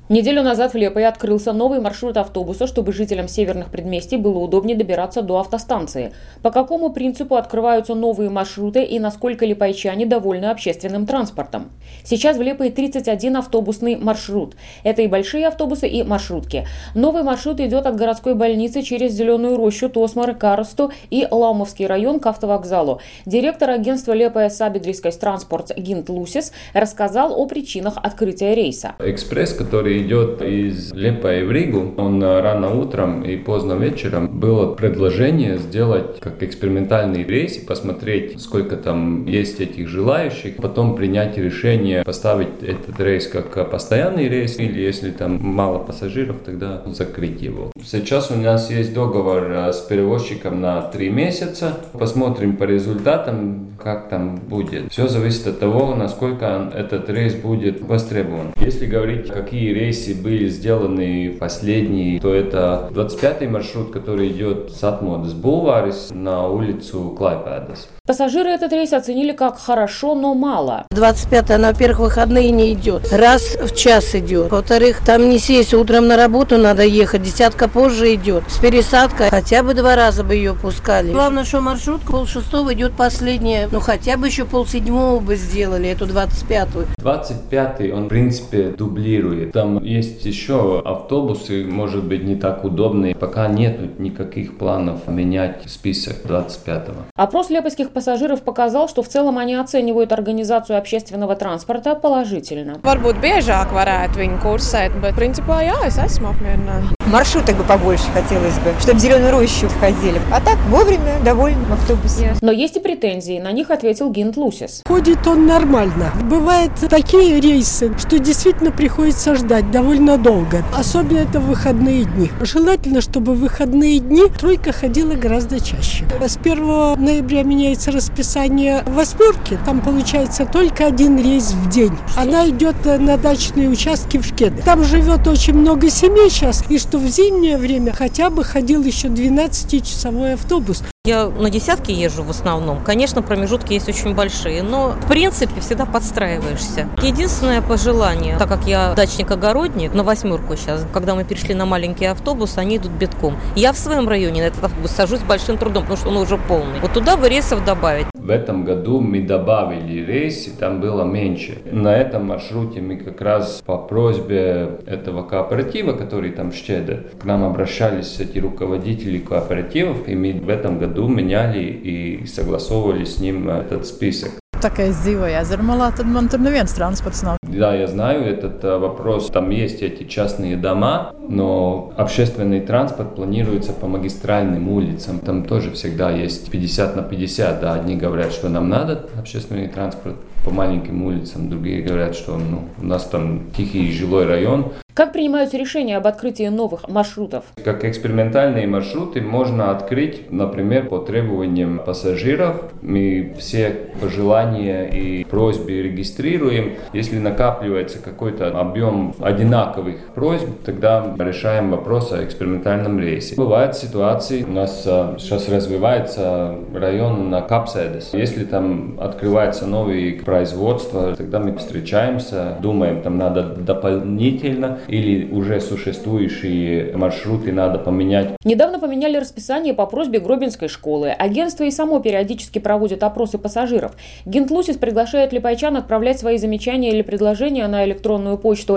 Неделю назад в Лепое открылся новый маршрут автобуса, чтобы жителям северных предместий было удобнее добираться до автостанции. По какому принципу открываются новые маршруты и насколько лепойчане довольны общественным транспортом? Сейчас в Лепое 31 автобусный маршрут. Это и большие автобусы, и маршрутки. Новый маршрут идет от городской больницы через Зеленую рощу, Тосмар, Карсту и Лаумовский район к автовокзалу. Директор агентства Лепое Сабедрийскайс транспорт Гинт Лусис рассказал о причинах открытия рейса. Экспресс, который идет из Лепая в Ригу, он рано утром и поздно вечером, было предложение сделать как экспериментальный рейс и посмотреть, сколько там есть этих желающих, потом принять решение поставить этот рейс как постоянный рейс, или если там мало пассажиров, тогда закрыть его. Сейчас у нас есть договор с перевозчиком на 3 месяца. Посмотрим по результатам, как там будет. Все зависит от того, насколько этот рейс будет востребован. Если говорить, какие рейсы были сделаны последние, то это 25-й маршрут, который идет с Atmodas Bulvāris на улицу Клайпēdas. Пассажиры этот рейс оценили как хорошо, но мало. 25-я, на во-первых, выходные не идет. Раз в час идет. Во-вторых, там не сесть, утром на работу надо ехать, десятка позже идет. С пересадкой хотя бы 2 раза бы ее пускали. Главное, что маршрутка 5:30 идет последняя. Ну, хотя бы еще 6:30 бы сделали, эту 25-ю. 25-й, он, в принципе, дублирует. Там есть еще автобусы, может быть, не так удобные. Пока нет никаких планов менять список 25-го. Опрос лепойских пассажиров показал, что в целом они оценивают организацию общественного транспорта положительно. Varbūt biežāk varētu viņi kursēt, bet principā jā, es esmu apmierināta. Маршруток бы побольше хотелось бы, чтобы в Зеленую рощу входили. А так вовремя довольны в автобусе. Но есть и претензии, на них ответил Гинт Лусис. Ходит он нормально. Бывают такие рейсы, что действительно приходится ждать довольно долго. Особенно это в выходные дни. Желательно, чтобы в выходные дни тройка ходила гораздо чаще. С 1 ноября меняется расписание 8-ки. Там получается только 1 рейс в день. Она идет на дачные участки в Шкеды. Там живет очень много семей сейчас. И что в зимнее время хотя бы ходил еще 12-часовой автобус. Я на десятки езжу в основном. Конечно, промежутки есть очень большие, но в принципе всегда подстраиваешься. Единственное пожелание, так как я дачник-огородник, на 8-ку сейчас, когда мы перешли на маленький автобус, они идут битком. Я в своем районе на этот автобус сажусь с большим трудом, потому что он уже полный. Вот туда бы рейсов добавить. В этом году мы добавили рейсы, там было меньше. На этом маршруте мы как раз по просьбе этого кооператива, который там в Šķede, к нам обращались эти руководители кооперативов, и мы в этом году меняли и согласовывали с ним этот список. Tā kā es dzīvoju Ezermalā, tad man tur neviens transports nav. Да, я знаю этот вопрос. Там есть эти частные дома, но общественный транспорт планируется по магистральным улицам. Там тоже всегда есть 50/50. Да, одни говорят, что нам надо общественный транспорт по маленьким улицам, другие говорят, что у нас там тихий жилой район. Как принимаются решения об открытии новых маршрутов? Как экспериментальные маршруты можно открыть, например, по требованиям пассажиров. Мы все пожелания и просьбы регистрируем. Если накапливается какой-то объем одинаковых просьб, тогда решаем вопрос о экспериментальном рейсе. Бывают ситуации, у нас сейчас развивается район на Kapsēdes. Если там открывается новые производства, тогда мы встречаемся, думаем, там надо дополнительно или уже существующие маршруты надо поменять. Недавно поменяли расписание по просьбе Гробинской школы. Агентство и само периодически проводит опросы пассажиров. Гинт Лусис приглашает лепойчан отправлять свои замечания или предложения на электронную почту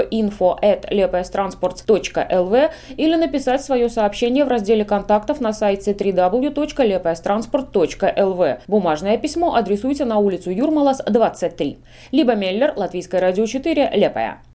info@lepoyastransport.lv или написать свое сообщение в разделе контактов на сайте www.lepoyastransport.lv. Бумажное письмо адресуйте на улицу Юрмалас, 23. Либо Меллер, Латвийское радио 4, Лепая.